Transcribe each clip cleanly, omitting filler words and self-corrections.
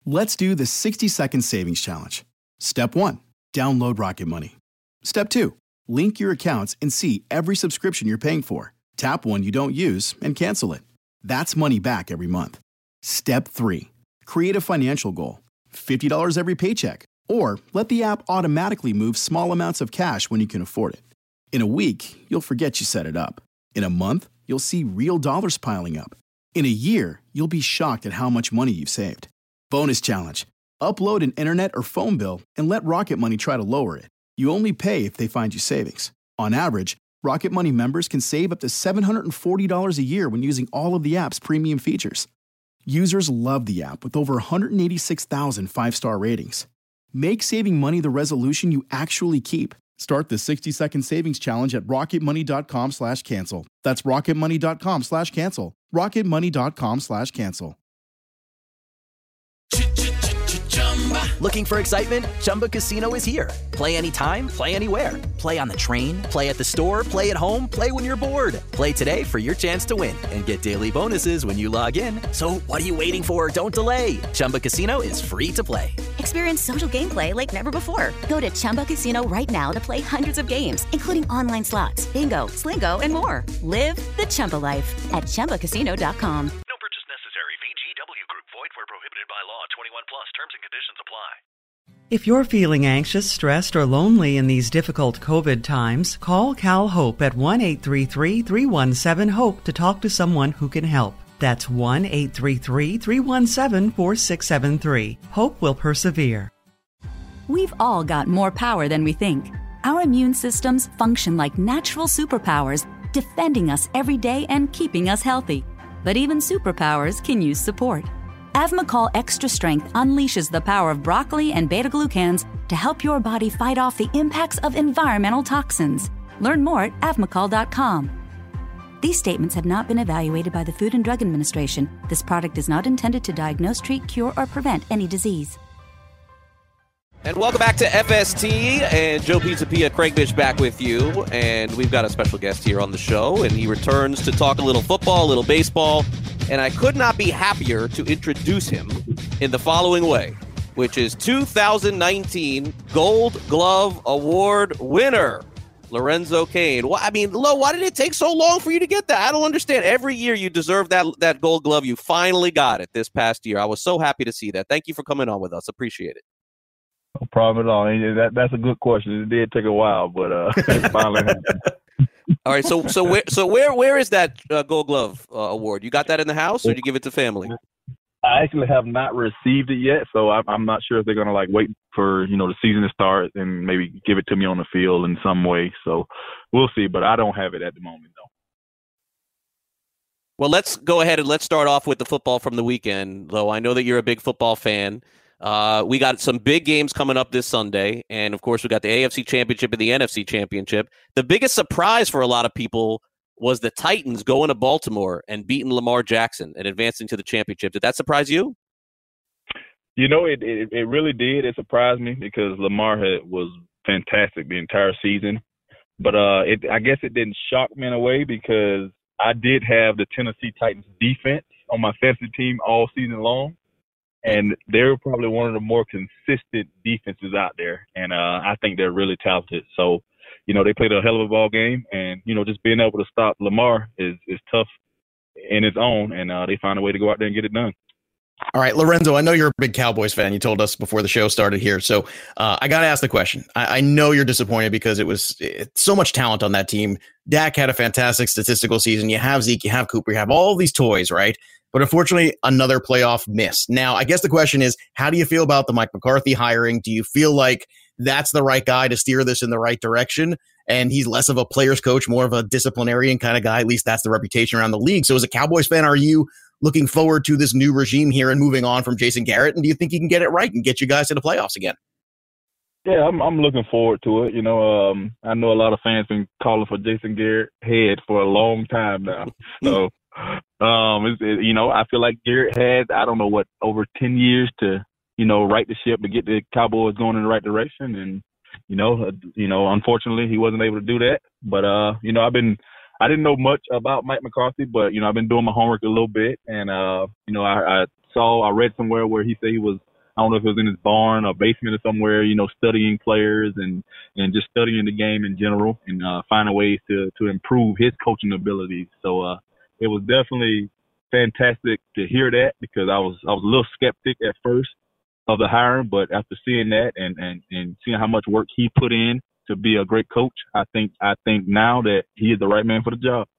Let's do the 60-second savings challenge. Step 1, download Rocket Money. Step 2, link your accounts and see every subscription you're paying for. Tap one you don't use and cancel it. That's money back every month. Step 3, create a financial goal. $50 every paycheck. Or let the app automatically move small amounts of cash when you can afford it. In a week, you'll forget you set it up. In a month, you'll see real dollars piling up. In a year, you'll be shocked at how much money you've saved. Bonus challenge. Upload an internet or phone bill and let Rocket Money try to lower it. You only pay if they find you savings. On average, Rocket Money members can save up to $740 a year when using all of the app's premium features. Users love the app with over 186,000 five-star ratings. Make saving money the resolution you actually keep. Start the 60-second savings challenge at rocketmoney.com/cancel. That's rocketmoney.com/cancel. rocketmoney.com/cancel. Looking for excitement? Chumba Casino is here. Play anytime, play anywhere. Play on the train, play at the store, play at home, play when you're bored. Play today for your chance to win and get daily bonuses when you log in. So what are you waiting for? Don't delay. Chumba Casino is free to play. Experience social gameplay like never before. Go to Chumba Casino right now to play hundreds of games, including online slots, bingo, Slingo, and more. Live the Chumba life at ChumbaCasino.com. No purchase necessary. VGW Group. Void where prohibited by law. 21 plus. Terms and conditions apply. If you're feeling anxious, stressed, or lonely in these difficult COVID times, call Cal Hope at 1-833-317-HOPE to talk to someone who can help. That's 1-833-317-4673. Hope will persevere. We've all got more power than we think. Our immune systems function like natural superpowers, defending us every day and keeping us healthy. But even superpowers can use support. Avmacol Extra Strength unleashes the power of broccoli and beta-glucans to help your body fight off the impacts of environmental toxins. Learn more at avmacol.com. These statements have not been evaluated by the Food and Drug Administration. This product is not intended to diagnose, treat, cure, or prevent any disease. And welcome back to FST, and Joe Pisapia, Craig Bish back with you, and we've got a special guest here on the show, and he returns to talk a little football, a little baseball, and I could not be happier to introduce him in the following way, which is 2019 Gold Glove Award winner, Lorenzo Cain. Well, I mean, Lo, why did it take so long for you to get that? I don't understand. Every year you deserve that Gold Glove. You finally got it this past year. I was so happy to see that. Thank you for coming on with us. Appreciate it. No problem at all. That's a good question. It did take a while, but it finally happened. All right, so where is that Gold Glove award? You got that in the house, or did you give it to family? I actually have not received it yet, so I'm not sure if they're gonna wait for the season to start and maybe give it to me on the field in some way. So we'll see, but I don't have it at the moment though. Well, let's go ahead and let's start off with the football from the weekend. Though I know that you're a big football fan. We got some big games coming up this Sunday, and of course we got the AFC Championship and the NFC Championship. The biggest surprise for a lot of people was the Titans going to Baltimore and beating Lamar Jackson and advancing to the championship. Did that surprise you? It really did. It surprised me because Lamar was fantastic the entire season, but I guess it didn't shock me in a way because I did have the Tennessee Titans defense on my fantasy team all season long. And they're probably one of the more consistent defenses out there. And I think they're really talented. So, they played a hell of a ball game. And, just being able to stop Lamar is tough in its own. And they find a way to go out there and get it done. All right, Lorenzo, I know you're a big Cowboys fan. You told us before the show started here. So I got to ask the question. I know you're disappointed because it's so much talent on that team. Dak had a fantastic statistical season. You have Zeke, you have Cooper, you have all these toys, right? But unfortunately, another playoff miss. Now, I guess the question is, how do you feel about the Mike McCarthy hiring? Do you feel like that's the right guy to steer this in the right direction? And he's less of a player's coach, more of a disciplinarian kind of guy. At least that's the reputation around the league. So as a Cowboys fan, are you looking forward to this new regime here and moving on from Jason Garrett? And do you think he can get it right and get you guys to the playoffs again? Yeah, I'm looking forward to it. I know a lot of fans been calling for Jason Garrett head for a long time now. So, I feel like Garrett had, over 10 years to, right the ship to get the Cowboys going in the right direction. And, unfortunately he wasn't able to do that. But, I didn't know much about Mike McCarthy, but, I've been doing my homework a little bit. And, I read somewhere where he said he was I don't know if it was in his barn or basement or somewhere, studying players and just studying the game in general and finding ways to improve his coaching abilities. So it was definitely fantastic to hear that, because I was a little skeptic at first of the hiring, but after seeing that and seeing how much work he put in to be a great coach, I think now that he is the right man for the job.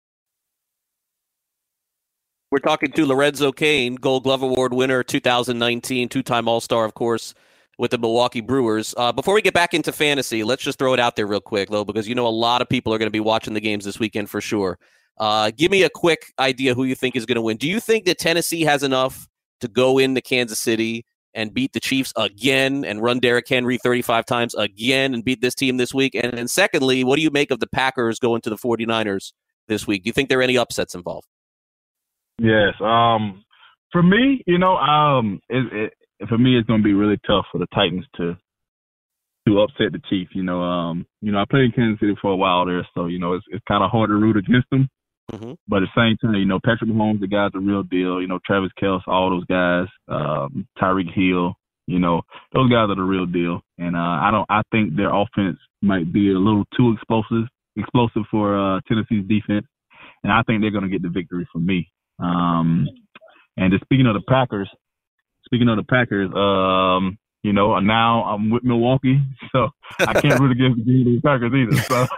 We're talking to Lorenzo Cain, Gold Glove Award winner 2019, two-time All-Star, of course, with the Milwaukee Brewers. Before we get back into fantasy, let's just throw it out there real quick, though, because a lot of people are going to be watching the games this weekend for sure. Give me a quick idea who you think is going to win. Do you think that Tennessee has enough to go into Kansas City and beat the Chiefs again and run Derrick Henry 35 times again and beat this team this week? And then secondly, what do you make of the Packers going to the 49ers this week? Do you think there are any upsets involved? Yes. For me, for me, it's going to be really tough for the Titans to upset the Chiefs. I played in Kansas City for a while there, so it's kind of hard to root against them. Mm-hmm. But at the same time, Patrick Mahomes, the guy's a real deal. Travis Kelce, all those guys, Tyreek Hill, those guys are the real deal. And I think their offense might be a little too explosive for Tennessee's defense, and I think they're going to get the victory from me. And just speaking of the Packers, now I'm with Milwaukee, so I can't root against the Packers either. So,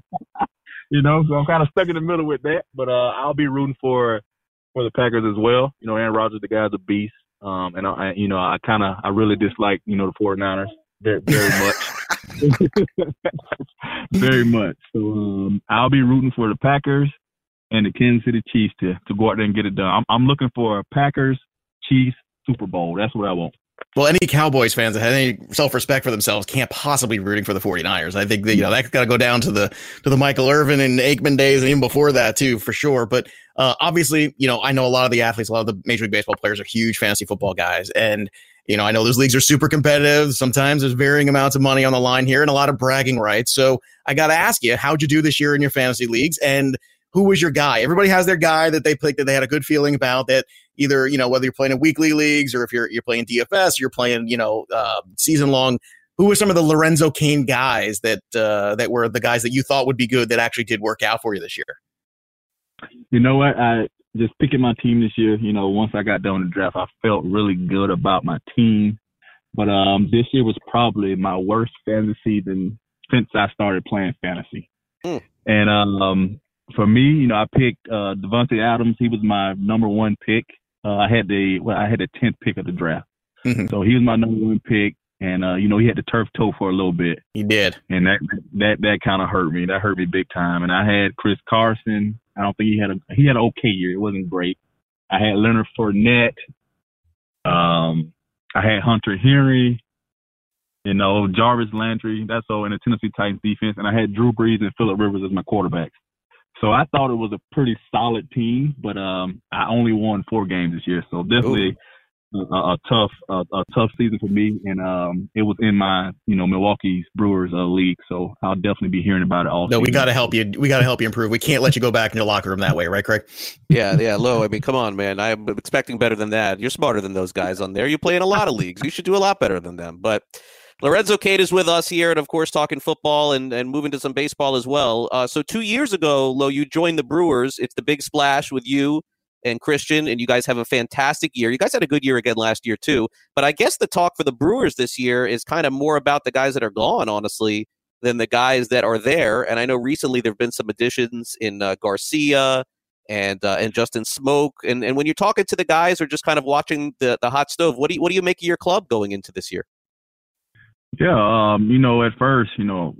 so I'm kind of stuck in the middle with that. But I'll be rooting for the Packers as well. Aaron Rodgers, the guy's a beast. And I really dislike the 49ers very, very much, very much. So I'll be rooting for the Packers and the Kansas City Chiefs to go out there and get it done. I'm looking for a Packers-Chiefs Super Bowl. That's what I want. Well, any Cowboys fans that have any self-respect for themselves can't possibly be rooting for the 49ers. I think that, that's got to go down to the Michael Irvin and Aikman days and even before that too, for sure. But obviously, I know a lot of the athletes, a lot of the Major League Baseball players are huge fantasy football guys. And, I know those leagues are super competitive. Sometimes there's varying amounts of money on the line here and a lot of bragging rights. So I got to ask you, how'd you do this year in your fantasy leagues? And who was your guy? Everybody has their guy that they picked that they had a good feeling about, that either, whether you're playing in weekly leagues or if you're playing DFS, you're playing, season long. Who were some of the Lorenzo Cain guys that were the guys that you thought would be good that actually did work out for you this year? You know what? I just picking my team this year, once I got done with the draft, I felt really good about my team. But this year was probably my worst fantasy season since I started playing fantasy. And for me, I picked Devontae Adams. He was my number one pick. I had the 10th pick of the draft. Mm-hmm. So he was my number one pick. And, he had the turf toe for a little bit. He did. And that kind of hurt me. That hurt me big time. And I had Chris Carson. I don't think he had an okay year. It wasn't great. I had Leonard Fournette. I had Hunter Henry. Jarvis Landry. That's all in the Tennessee Titans defense. And I had Drew Brees and Phillip Rivers as my quarterbacks. So I thought it was a pretty solid team, but I only won 4 games this year. So definitely a tough season for me. And it was in my Milwaukee's Brewers league. So I'll definitely be hearing about it all season. We got to help you. We got to help you improve. We can't let you go back in your locker room that way, right, Craig? Yeah, Lo. I mean, come on, man. I'm expecting better than that. You're smarter than those guys on there. You play in a lot of leagues. You should do a lot better than them. But Lorenzo Cain is with us here, and of course talking football and moving to some baseball as well. So 2 years ago, Lo, you joined the Brewers. It's the big splash with you and Christian, and you guys have a fantastic year. You guys had a good year again last year too. But I guess the talk for the Brewers this year is kind of more about the guys that are gone, honestly, than the guys that are there. And I know recently there have been some additions in Garcia and Justin Smoke. And when you're talking to the guys or just kind of watching the hot stove, what do you make of your club going into this year? Yeah, at first,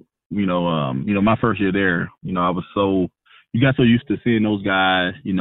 my first year there, you got so used to seeing those guys, the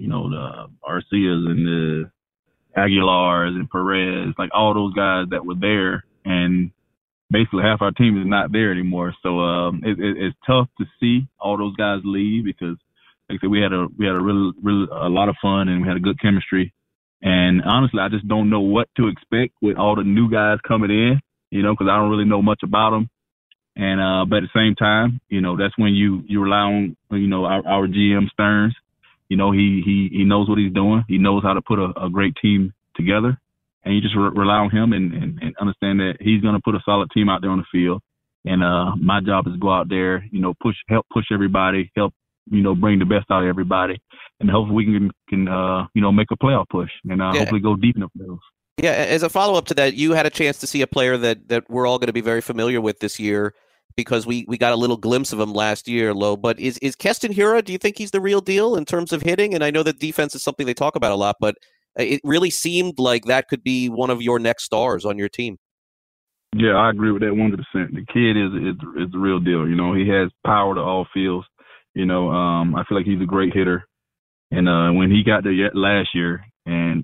Arcias and the Aguilars and Perez, like all those guys that were there, and basically half our team is not there anymore. So it's tough to see all those guys leave because, like I said, we had a lot of fun and we had a good chemistry. And honestly, I just don't know what to expect with all the new guys coming in. Because I don't really know much about them. And, but at the same time, that's when you rely on, our GM Stearns. He knows what he's doing. He knows how to put a great team together. and you just rely on him and understand that he's going to put a solid team out there on the field. And my job is to go out there, help push everybody, help, bring the best out of everybody, and hopefully we can make a playoff push and hopefully go deep in the playoffs. Yeah, as a follow-up to that, you had a chance to see a player that we're all going to be very familiar with this year because we got a little glimpse of him last year, Lo. But is Keston Hiura, do you think he's the real deal in terms of hitting? And I know that defense is something they talk about a lot, but it really seemed like that could be one of your next stars on your team. Yeah, I agree with that 100%. The kid is the real deal. He has power to all fields. I feel like he's a great hitter. And when he got there last year and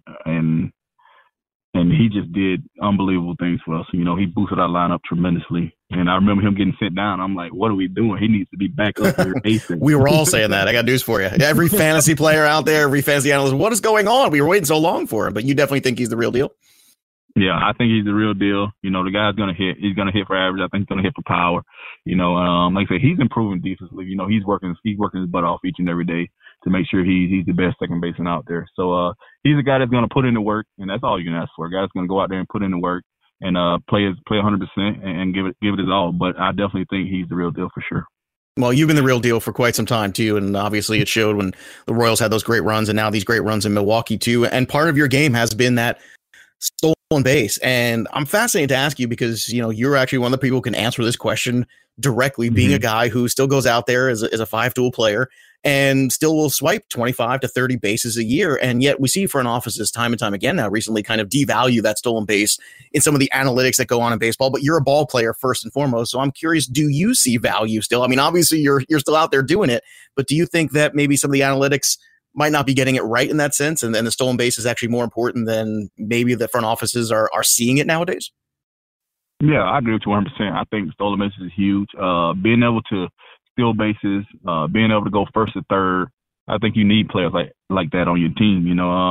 he just did unbelievable things for us. He boosted our lineup tremendously. And I remember him getting sent down. I'm like, what are we doing? He needs to be back up here ASAP. We were all saying that. I got news for you. Every fantasy player out there, every fantasy analyst, what is going on? We were waiting so long for him. But you definitely think he's the real deal? Yeah, I think he's the real deal. The guy's going to hit. He's going to hit for average. I think he's going to hit for power. Like I said, he's improving defensively. He's working his butt off each and every day to make sure he's the best second baseman out there. So he's a guy that's going to put in the work, and that's all you can ask for. A guy that's going to go out there and put in the work and play 100% and give it his all. But I definitely think he's the real deal for sure. Well, you've been the real deal for quite some time, too. And obviously it showed when the Royals had those great runs and now these great runs in Milwaukee, too. And part of your game has been that stolen base. And I'm fascinated to ask you because, you're actually one of the people who can answer this question directly, being a guy who still goes out there as a five-tool player and still will swipe 25 to 30 bases a year. And yet we see front offices time and time again now recently kind of devalue that stolen base in some of the analytics that go on in baseball. But you're a ball player first and foremost. So I'm curious, do you see value still? I mean, obviously you're still out there doing it, but do you think that maybe some of the analytics might not be getting it right in that sense, and the stolen base is actually more important than maybe the front offices are seeing it nowadays? Yeah, I agree with you 100%. I think stolen bases is huge. Being able to steal bases, being able to go first or third, I think you need players like that on your team.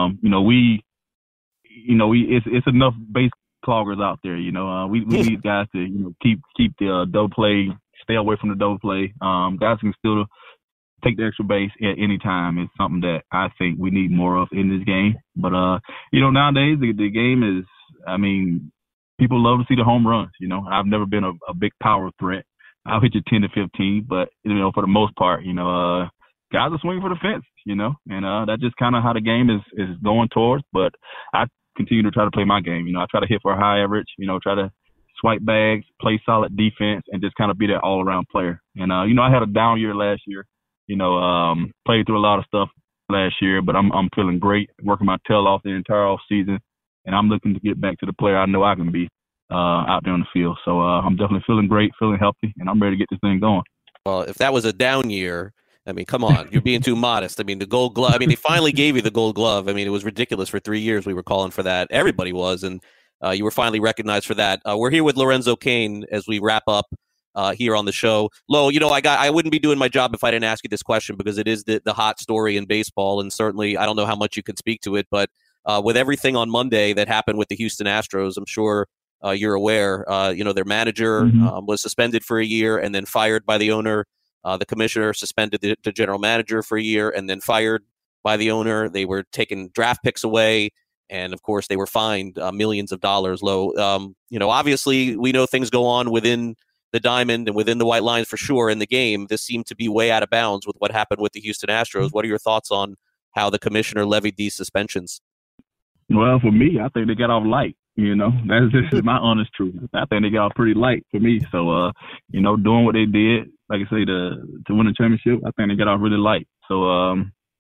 It's enough base cloggers out there. We need guys to keep the double play, stay away from the double play. Guys can still take the extra base at any time is something that I think we need more of in this game. But, nowadays the game is, people love to see the home runs. I've never been a big power threat. I'll hit you 10 to 15, but, for the most part, guys are swinging for the fence, and that's just kind of how the game is going towards. But I continue to try to play my game. I try to hit for a high average, try to swipe bags, play solid defense, and just kind of be that all-around player. And, I had a down year last year. Played through a lot of stuff last year, but I'm feeling great, working my tail off the entire off season, and I'm looking to get back to the player I know I can be out there on the field. So I'm definitely feeling great, feeling healthy, and I'm ready to get this thing going. Well, if that was a down year, come on, you're being too modest. The Gold Glove. They finally gave you the Gold Glove. It was ridiculous for 3 years. We were calling for that. Everybody was, and you were finally recognized for that. We're here with Lorenzo Cain as we wrap up here on the show. Lo, I wouldn't be doing my job if I didn't ask you this question because it is the hot story in baseball, and certainly I don't know how much you can speak to it, but with everything on Monday that happened with the Houston Astros, I'm sure you're aware, their manager was suspended for a year and then fired by the owner. The commissioner suspended the general manager for a year and then fired by the owner. They were taking draft picks away, and of course they were fined millions of dollars. Lo, obviously we know things go on within the diamond and within the white lines for sure in the game. This seemed to be way out of bounds with what happened with the Houston Astros. What are your thoughts on how the commissioner levied these suspensions? Well, for me, I think they got off light. That's just my honest truth. I think they got off pretty light for me. So, doing what they did, like I say, to win the championship, I think they got off really light. So,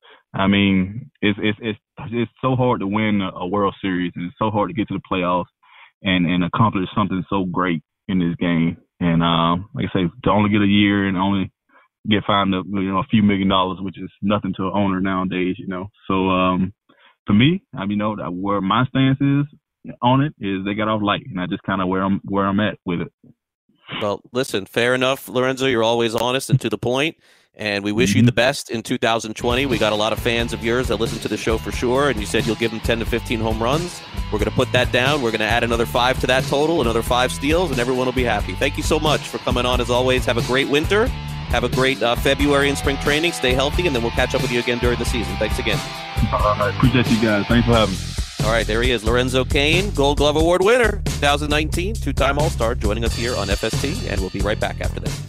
it's so hard to win a World Series, and it's so hard to get to the playoffs and accomplish something so great in this game. And like I say, to only get a year and only get fined a few $1 million, which is nothing to an owner nowadays. So for me, where my stance is on it is they got off light, and I just kind of where I'm at with it. Well, listen, fair enough, Lorenzo. You're always honest and to the point, and we wish you the best in 2020. We got a lot of fans of yours that listen to the show for sure, and you said you'll give them 10 to 15 home runs. We're going to put that down. We're going to add another 5 to that total, another 5 steals, and everyone will be happy. Thank you so much for coming on as always. Have a great winter. Have a great February in spring training. Stay healthy, and then we'll catch up with you again during the season. Thanks again. All right. Appreciate you guys. Thanks for having me. All right, there he is, Lorenzo Cain, Gold Glove Award winner, 2019, two-time All-Star, joining us here on FST, and we'll be right back after this.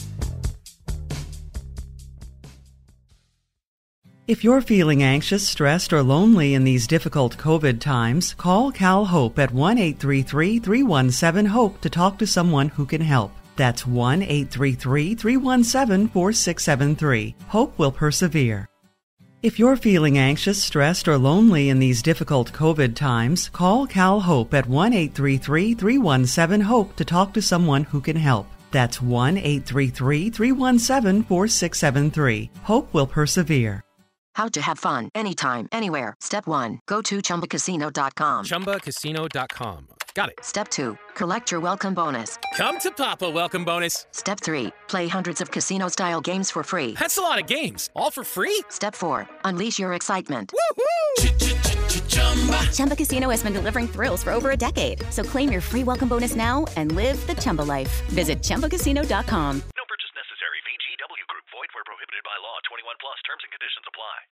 If you're feeling anxious, stressed, or lonely in these difficult COVID times, call Cal Hope at 1-833-317-HOPE to talk to someone who can help. That's 1-833-317-4673. Hope will persevere. If you're feeling anxious, stressed, or lonely in these difficult COVID times, call Cal Hope at 1-833-317-HOPE to talk to someone who can help. That's 1-833-317-4673. Hope will persevere. How to have fun anytime, anywhere. Step 1. Go to ChumbaCasino.com. ChumbaCasino.com. Got it. Step 2. Collect your welcome bonus. Come to Papa welcome bonus. Step 3. Play hundreds of casino-style games for free. That's a lot of games. All for free? Step 4. Unleash your excitement. Woohoo! Chumba Casino has been delivering thrills for over a decade. So claim your free welcome bonus now and live the Chumba life. Visit ChumbaCasino.com. No purchase necessary. VGW Group. Void where prohibited by law. 21 plus. Terms and conditions apply.